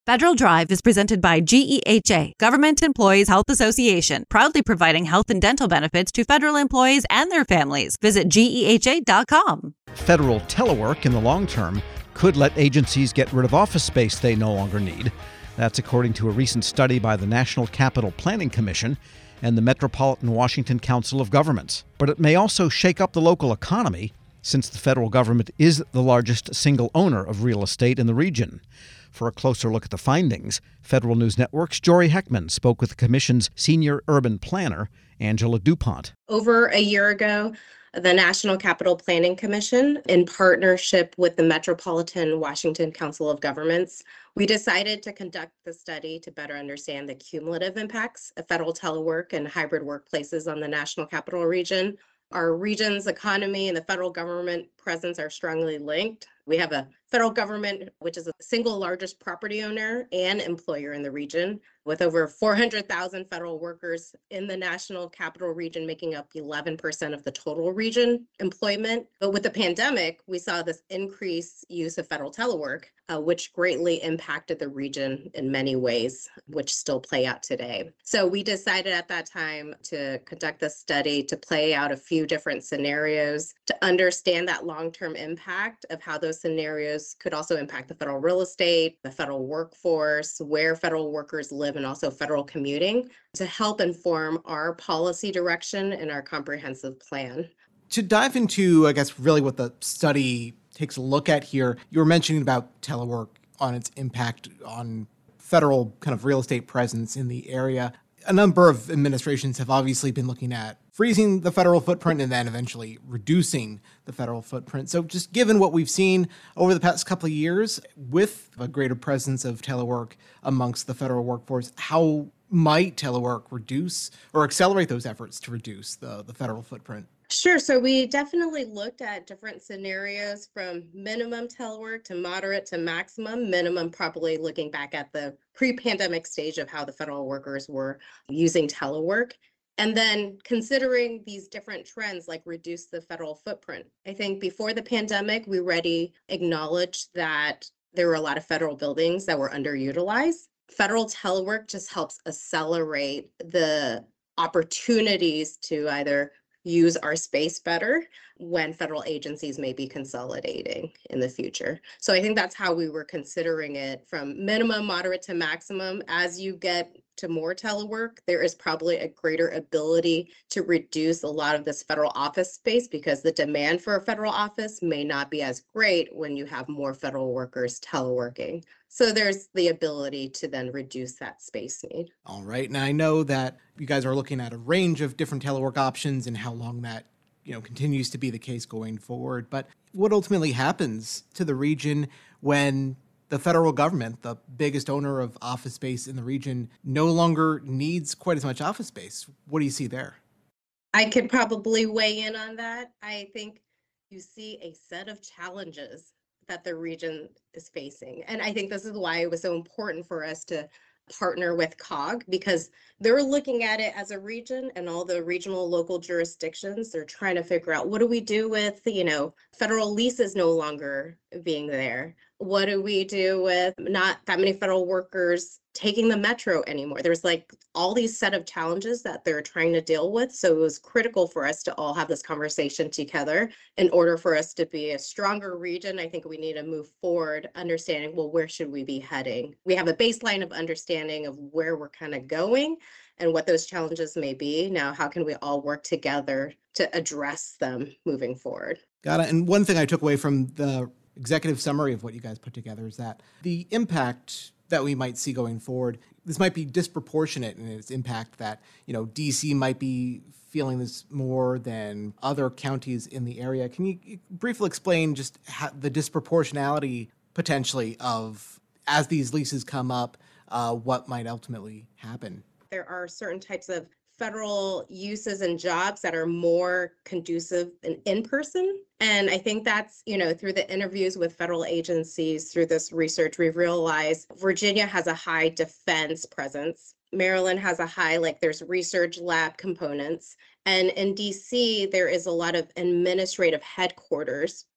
Federal Drive is presented by GEHA, Government Employees Health Association, proudly providing health and dental benefits to federal employees and their families. Visit GEHA.com. Federal telework in the long term could let agencies get rid of office space they no longer need. That's according to a recent study by the National Capital Planning Commission and the Metropolitan Washington Council of Governments. But it may also shake up the local economy, since the federal government is the largest single owner of real estate in the region. For a closer look at the findings, Federal News Network's Jory Heckman spoke with the Commission's senior urban planner, Angela DuPont. Over a year ago, the National Capital Planning Commission, in partnership with the Metropolitan Washington Council of Governments, we decided to conduct the study to better understand the cumulative impacts of federal telework and hybrid workplaces on the National Capital Region. Our region's economy and the federal government presence are strongly linked. We have a federal government, which is the single largest property owner and employer in the region, with over 400,000 federal workers in the National Capital Region, making up 11% of the total region employment. But with the pandemic, we saw this increased use of federal telework, which greatly impacted the region in many ways, which still play out today. So we decided at that time to conduct this study to play out a few different scenarios to understand that long-term impact of how those scenarios could also impact the federal real estate, the federal workforce, where federal workers live, and also federal commuting to help inform our policy direction and our comprehensive plan. To dive into, I guess, really what the study takes a look at here, you were mentioning about telework on its impact on federal kind of real estate presence in the area. A number of administrations have obviously been looking at freezing the federal footprint and then eventually reducing the federal footprint. So just given what we've seen over the past couple of years with a greater presence of telework amongst the federal workforce, how might telework reduce or accelerate those efforts to reduce the federal footprint? Sure. So we definitely looked at different scenarios from minimum telework to moderate to maximum. Minimum, probably looking back at the pre-pandemic stage of how the federal workers were using telework. And then considering these different trends like reduce the federal footprint. I think before the pandemic, we already acknowledged that there were a lot of federal buildings that were underutilized. Federal telework just helps accelerate the opportunities to either use our space better when federal agencies may be consolidating in the future. So I think that's how we were considering it, from minimum, moderate to maximum. As you get to more telework, there is probably a greater ability to reduce a lot of this federal office space because the demand for a federal office may not be as great when you have more federal workers teleworking. So there's the ability to then reduce that space need. All right. Now I know that you guys are looking at a range of different telework options and how long that continues to be the case going forward. But what ultimately happens to the region when the federal government, the biggest owner of office space in the region, no longer needs quite as much office space? What do you see there? I could probably weigh in on that. I think you see a set of challenges that the region is facing. And I think this is why it was so important for us to partner with COG, because they're looking at it as a region and all the regional local jurisdictions. They're trying to figure out, what do we do with, federal leases no longer being there? What do we do with not that many federal workers taking the metro anymore? There's like all these set of challenges that they're trying to deal with. So it was critical for us to all have this conversation together in order for us to be a stronger region. I think we need to move forward understanding, well, where should we be heading? We have a baseline of understanding of where we're kind of going and what those challenges may be. Now, how can we all work together to address them moving forward? Got it. And one thing I took away from the executive summary of what you guys put together is that the impact that we might see going forward, this might be disproportionate in its impact, that, DC might be feeling this more than other counties in the area. Can you briefly explain just the disproportionality potentially of, as these leases come up, what might ultimately happen? There are certain types of federal uses and jobs that are more conducive in person. And I think that's, through the interviews with federal agencies, through this research, we've realized Virginia has a high defense presence. Maryland has a high, there's research lab components. And in DC, there is a lot of administrative headquarters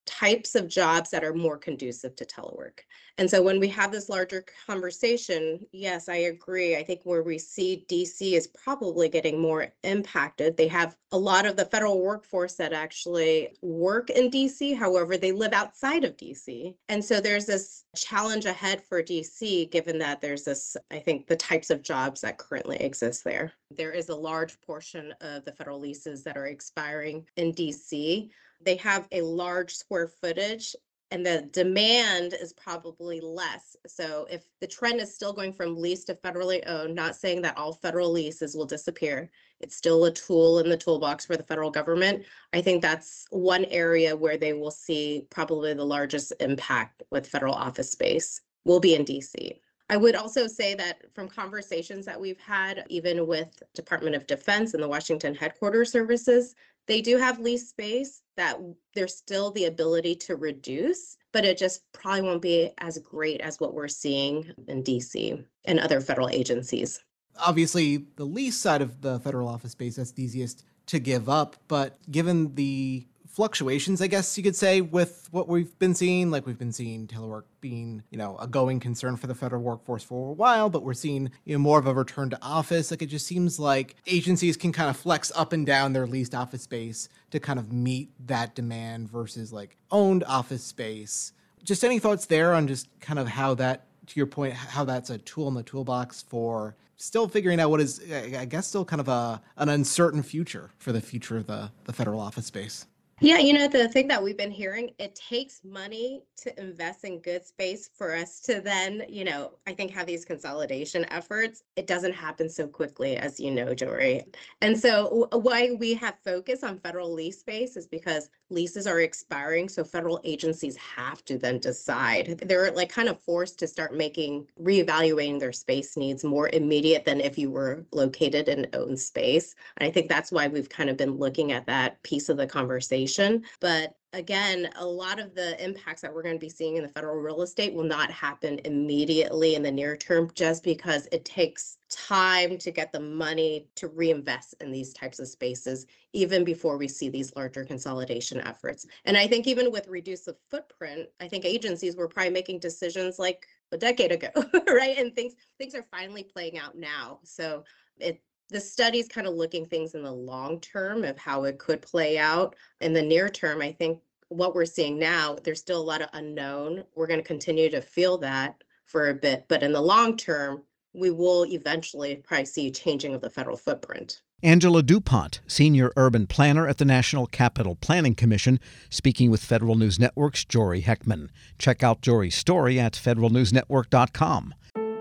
types of jobs that are more conducive to telework. And so when we have this larger conversation, yes, I agree. I think where we see DC is probably getting more impacted. They have a lot of the federal workforce that actually work in DC. However, they live outside of DC. And so there's this challenge ahead for DC, given that there's this, I think, the types of jobs that currently exist there. There is a large portion of the federal leases that are expiring in DC. They have a large square footage and the demand is probably less. So if the trend is still going from lease to federally owned, not saying that all federal leases will disappear, it's still a tool in the toolbox for the federal government. I think that's one area where they will see probably the largest impact with federal office space will be in DC. I would also say that from conversations that we've had, even with Department of Defense and the Washington headquarters services, they do have lease space that there's still the ability to reduce, but it just probably won't be as great as what we're seeing in DC and other federal agencies. Obviously, the lease side of the federal office space, that's the easiest to give up. But given the fluctuations, I guess you could say, with what we've been seeing, like we've been seeing telework being, a going concern for the federal workforce for a while, but we're seeing, more of a return to office. Like, it just seems like agencies can kind of flex up and down their leased office space to kind of meet that demand versus like owned office space. Just any thoughts there on just kind of how that, to your point, how that's a tool in the toolbox for still figuring out what is, I guess, still kind of an uncertain future for the future of the federal office space? Yeah, the thing that we've been hearing, it takes money to invest in good space for us to then, I think have these consolidation efforts. It doesn't happen so quickly, as you know, Jory. And so why we have focus on federal lease space is because leases are expiring. So federal agencies have to then decide. They're like kind of forced to start reevaluating their space needs more immediate than if you were located in owned space. And I think that's why we've kind of been looking at that piece of the conversation. But again, a lot of the impacts that we're going to be seeing in the federal real estate will not happen immediately in the near term, just because it takes time to get the money to reinvest in these types of spaces, even before we see these larger consolidation efforts. And I think even with reduce the footprint, I think agencies were probably making decisions like a decade ago, right? And things are finally playing out now. So the study's kind of looking things in the long term of how it could play out. In the near term, I think what we're seeing now, there's still a lot of unknown. We're going to continue to feel that for a bit, but in the long term, we will eventually probably see changing of the federal footprint. Angela DuPont, Senior Urban Planner at the National Capital Planning Commission, speaking with Federal News Network's Jory Heckman. Check out Jory's story at federalnewsnetwork.com.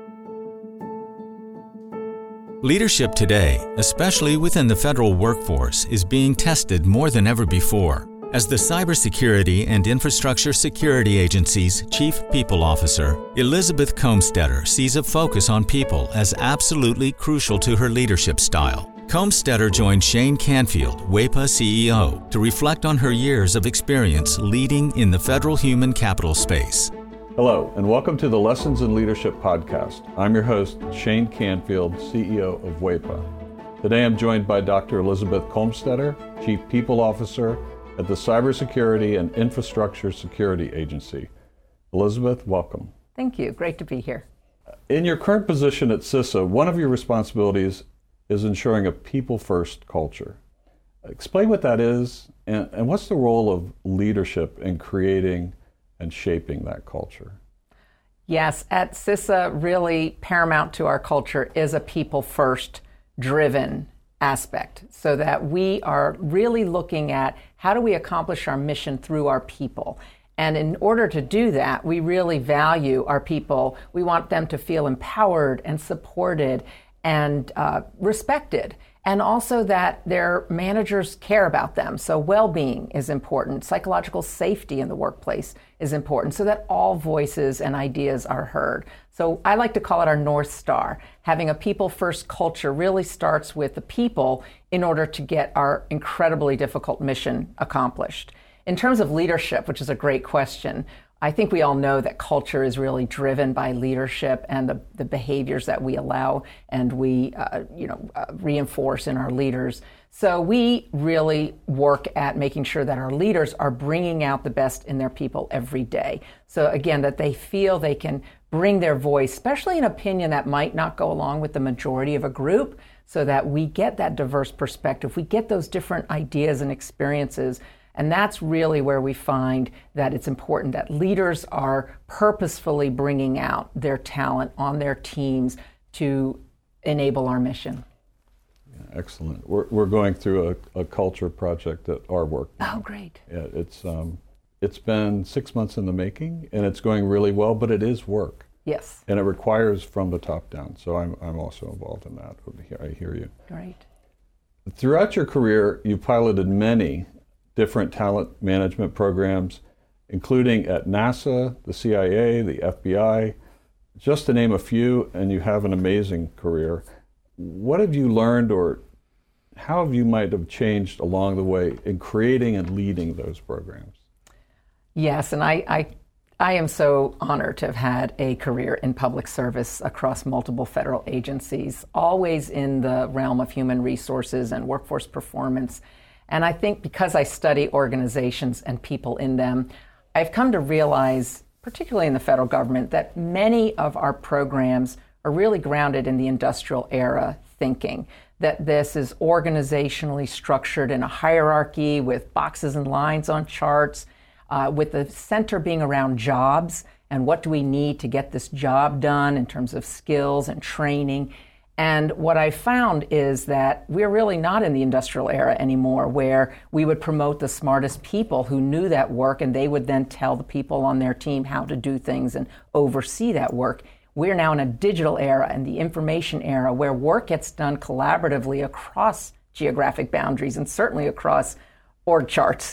Leadership today, especially within the federal workforce, is being tested more than ever before. As the Cybersecurity and Infrastructure Security Agency's Chief People Officer, Elizabeth Comstetter sees a focus on people as absolutely crucial to her leadership style. Comstetter joined Shane Canfield, WEPA CEO, to reflect on her years of experience leading in the federal human capital space. Hello, and welcome to the Lessons in Leadership podcast. I'm your host, Shane Canfield, CEO of WEPA. Today I'm joined by Dr. Elizabeth Comstetter, Chief People Officer at the Cybersecurity and Infrastructure Security Agency. Elizabeth, welcome. Thank you. Great to be here. In your current position at CISA, one of your responsibilities is ensuring a people-first culture. Explain what that is, and what's the role of leadership in creating and shaping that culture? Yes, at CISA, really paramount to our culture is a people-first driven aspect, so that we are really looking at how do we accomplish our mission through our people. And in order to do that, we really value our people. We want them to feel empowered and supported and respected, and also that their managers care about them. So well-being is important. Psychological safety in the workplace is important, so that all voices and ideas are heard. So I like to call it our North Star. Having a people-first culture really starts with the people in order to get our incredibly difficult mission accomplished. In terms of leadership, which is a great question, I think we all know that culture is really driven by leadership and the behaviors that we allow and we reinforce in our leaders. So we really work at making sure that our leaders are bringing out the best in their people every day. So again, that they feel they can bring their voice, especially an opinion that might not go along with the majority of a group, so that we get that diverse perspective, we get those different ideas and experiences. And that's really where we find that it's important that leaders are purposefully bringing out their talent on their teams to enable our mission. Yeah, excellent. We're going through a culture project at our work now. Oh, great. Yeah, it's been 6 months in the making, and it's going really well, but it is work. Yes. And it requires from the top down. So I'm also involved in that. I hear you. Great. Throughout your career, you piloted many different talent management programs, including at NASA, the CIA, the FBI, just to name a few, and you have an amazing career. What have you learned, or how have you might have changed along the way in creating and leading those programs? Yes, and I am so honored to have had a career in public service across multiple federal agencies, always in the realm of human resources and workforce performance. And I think because I study organizations and people in them, I've come to realize, particularly in the federal government, that many of our programs are really grounded in the industrial era thinking, that this is organizationally structured in a hierarchy with boxes and lines on charts, with the center being around jobs and what do we need to get this job done in terms of skills and training. And what I found is that we're really not in the industrial era anymore, where we would promote the smartest people who knew that work, and they would then tell the people on their team how to do things and oversee that work. We're now in a digital era and the information era, where work gets done collaboratively across geographic boundaries and certainly across org charts.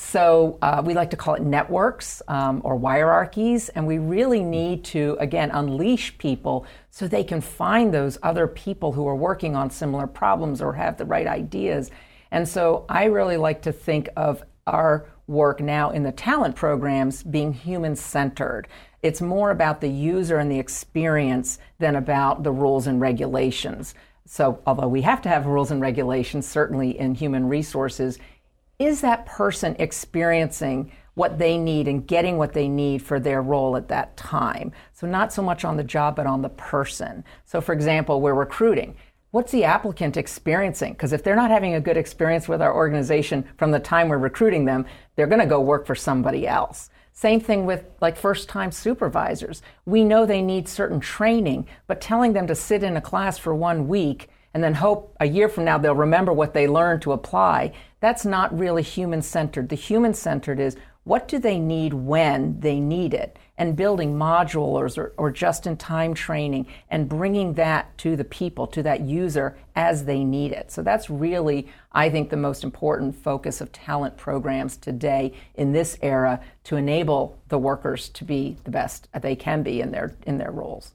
So we like to call it networks or hierarchies, and we really need to, again, unleash people so they can find those other people who are working on similar problems or have the right ideas. And so I really like to think of our work now in the talent programs being human-centered. It's more about the user and the experience than about the rules and regulations. So although we have to have rules and regulations, certainly in human resources, is that person experiencing what they need and getting what they need for their role at that time? So not so much on the job, but on the person. So for example, we're recruiting. What's the applicant experiencing? Because if they're not having a good experience with our organization from the time we're recruiting them, they're going to go work for somebody else. Same thing with like first-time supervisors. We know they need certain training, but telling them to sit in a class for 1 week and then hope a year from now they'll remember what they learned to apply, that's not really human-centered. The human-centered is, what do they need when they need it? And building modules or just-in-time training and bringing that to the people, to that user as they need it. So that's really, I think, the most important focus of talent programs today in this era, to enable the workers to be the best they can be in their roles.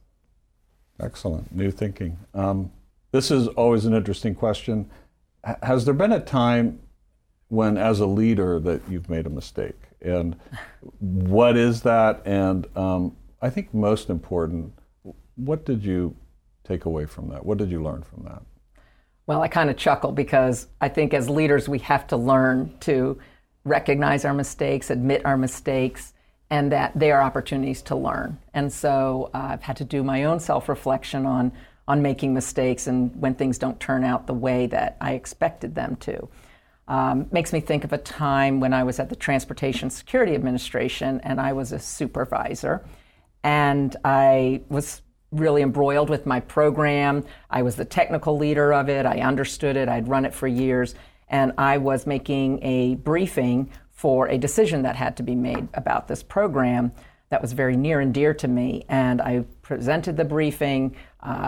Excellent. New thinking. This is always an interesting question. Has there been a time when, as a leader, that you've made a mistake? And what is that? And I think most important, what did you take away from that? What did you learn from that? Well, I kind of chuckle because I think as leaders, we have to learn to recognize our mistakes, admit our mistakes, and that they are opportunities to learn. And so I've had to do my own self-reflection on making mistakes and when things don't turn out the way that I expected them to. Makes me think of a time when I was at the Transportation Security Administration and I was a supervisor, and I was really embroiled with my program. I was the technical leader of it. I understood it. I'd run it for years, and I was making a briefing for a decision that had to be made about this program that was very near and dear to me. And I presented the briefing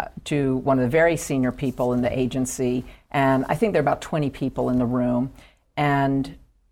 to one of the very senior people in the agency, and I think there are about 20 people in the room. And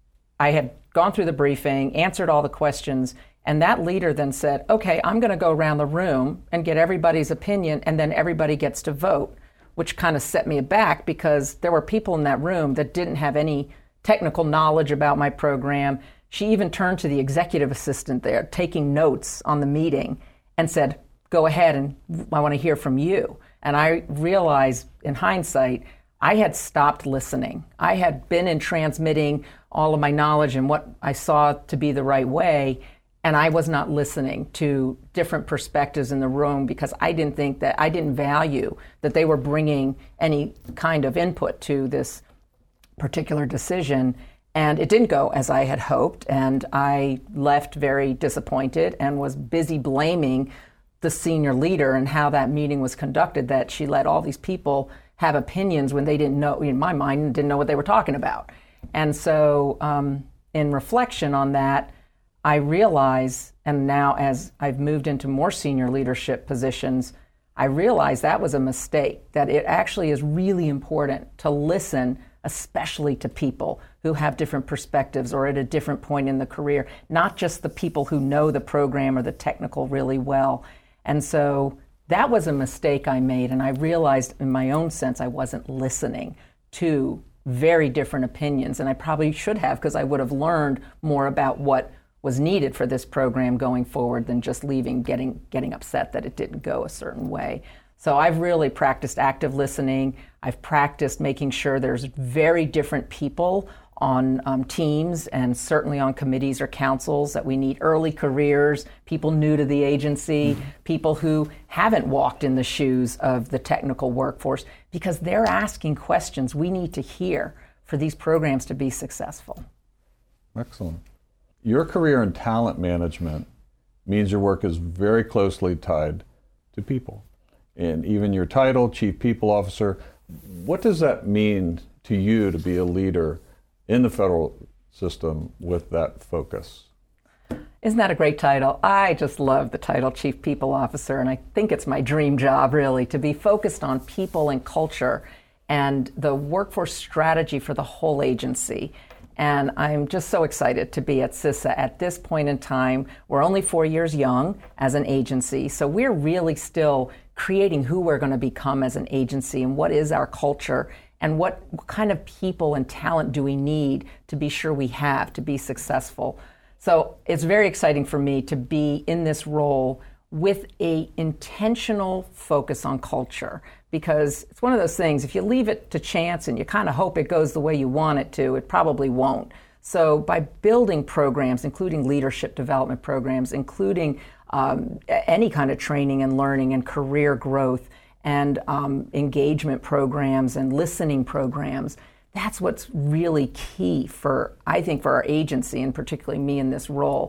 I had gone through the briefing, answered all the questions, and that leader then said, okay, I'm going to go around the room and get everybody's opinion, and then everybody gets to vote, which kind of set me aback because there were people in that room that didn't have any technical knowledge about my program. She even turned to the executive assistant there, taking notes on the meeting, and said, "Go ahead, and I want to hear from you." And I realized, in hindsight, I had stopped listening. I had been in transmitting all of my knowledge and what I saw to be the right way, and I was not listening to different perspectives in the room because I didn't value that they were bringing any kind of input to this particular decision. And it didn't go as I had hoped, and I left very disappointed and was busy blaming the senior leader and how that meeting was conducted, that she let all these people have opinions when they didn't know, in my mind, didn't know what they were talking about. And so in reflection on that, I realize, and now as I've moved into more senior leadership positions, I realize that was a mistake, that it actually is really important to listen, especially to people who have different perspectives or at a different point in the career, not just the people who know the program or the technical really well. And so that was a mistake I made, and I realized in my own sense I wasn't listening to very different opinions, and I probably should have, because I would have learned more about what was needed for this program going forward than just leaving, getting upset that it didn't go a certain way. So I've really practiced active listening. I've practiced making sure there's very different people on teams and certainly on committees or councils, that we need early careers, people new to the agency, people who haven't walked in the shoes of the technical workforce, because they're asking questions we need to hear for these programs to be successful. Excellent. Your career in talent management means your work is very closely tied to people. And even your title, Chief People Officer, what does that mean to you to be a leader in the federal system with that focus? Isn't that a great title? I just love the title Chief People Officer, and I think it's my dream job, really, to be focused on people and culture and the workforce strategy for the whole agency. And I'm just so excited to be at CISA at this point in time. We're only 4 years young as an agency, so we're really still creating who we're going to become as an agency and what is our culture and what kind of people and talent do we need to be sure we have to be successful. So it's very exciting for me to be in this role with a intentional focus on culture, because it's one of those things, if you leave it to chance and you kind of hope it goes the way you want it to, it probably won't. So by building programs, including leadership development programs, including any kind of training and learning and career growth and engagement programs and listening programs, that's what's really key for, I think, for our agency, and particularly me in this role.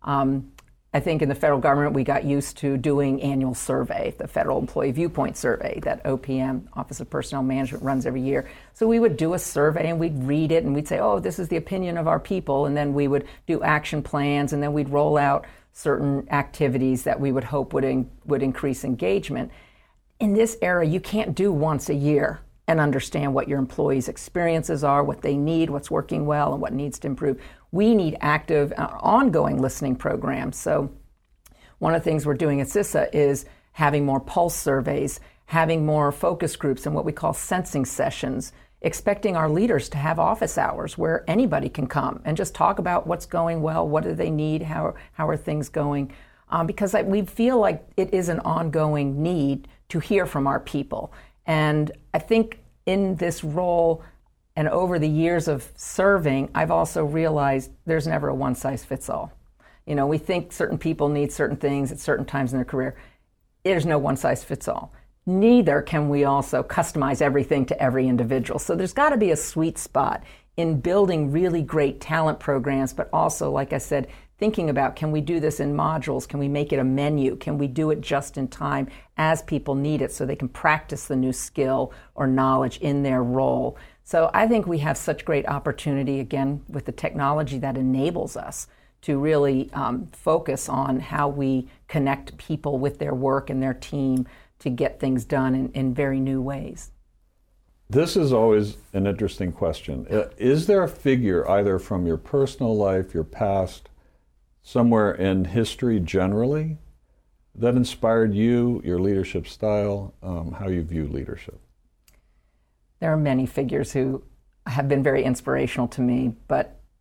I think in the federal government, we got used to doing annual survey, the Federal Employee Viewpoint Survey that OPM, Office of Personnel Management, runs every year. So we would do a survey and we'd read it and we'd say, oh, this is the opinion of our people. And then we would do action plans, and then we'd roll out certain activities that we would hope would increase engagement. In this era, you can't do once a year and understand what your employees' experiences are, what they need, what's working well, and what needs to improve. We need active, ongoing listening programs. So one of the things we're doing at CISA is having more pulse surveys, having more focus groups and what we call sensing sessions, expecting our leaders to have office hours where anybody can come and just talk about what's going well, what do they need, how are things going, because we feel like it is an ongoing need to hear from our people. And I think in this role and over the years of serving, I've also realized there's never a one-size-fits-all. You know, we think certain people need certain things at certain times in their career. There's no one-size-fits-all. Neither can we also customize everything to every individual. So there's got to be a sweet spot in building really great talent programs, but also, like I said, thinking about, can we do this in modules? Can we make it a menu? Can we do it just in time as people need it so they can practice the new skill or knowledge in their role? So I think we have such great opportunity, again, with the technology that enables us to really focus on how we connect people with their work and their team to get things done in very new ways. This is always an interesting question. Is there a figure, either from your personal life, your past, somewhere in history generally, that inspired you, your leadership style, how you view leadership? There are many figures who have been very inspirational to me, but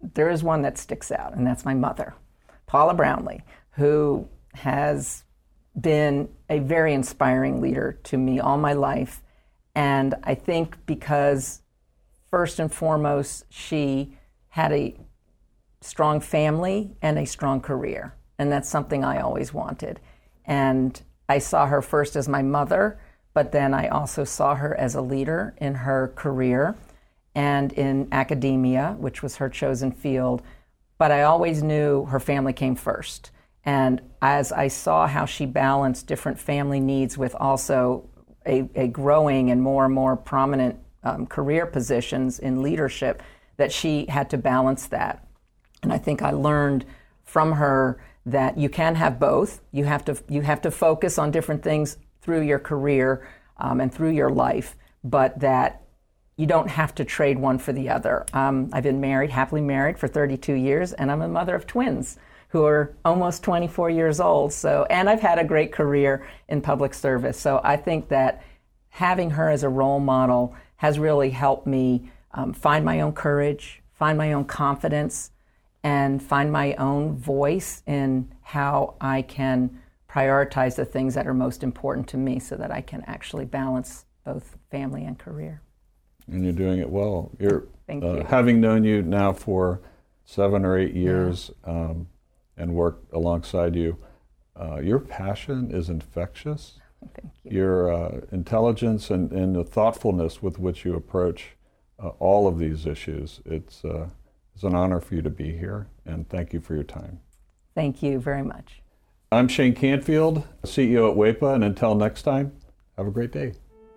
there is one that sticks out, and that's my mother, Paula Brownlee, who has been a very inspiring leader to me all my life. And I think because, first and foremost, she had a strong family and a strong career. And that's something I always wanted. And I saw her first as my mother, but then I also saw her as a leader in her career and in academia, which was her chosen field. But I always knew her family came first. And as I saw how she balanced different family needs with also a growing and more prominent career positions in leadership, that she had to balance that. And I think I learned from her that you can have both. You have to focus on different things through your career and through your life, but that you don't have to trade one for the other. I've been happily married for 32 years, and I'm a mother of twins who are almost 24 years old. And I've had a great career in public service. So I think that having her as a role model has really helped me find my own courage, find my own confidence, and find my own voice in how I can prioritize the things that are most important to me so that I can actually balance both family and career. And you're doing it well. Thank you. Having known you now for 7 or 8 years and worked alongside you, your passion is infectious. Thank you. Your intelligence and the thoughtfulness with which you approach all of these issues, it's an honor for you to be here, and thank you for your time. Thank you very much. I'm Shane Canfield, CEO at WEPA, and until next time, have a great day.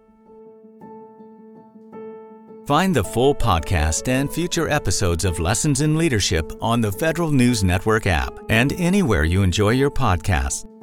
Find the full podcast and future episodes of Lessons in Leadership on the Federal News Network app and anywhere you enjoy your podcasts.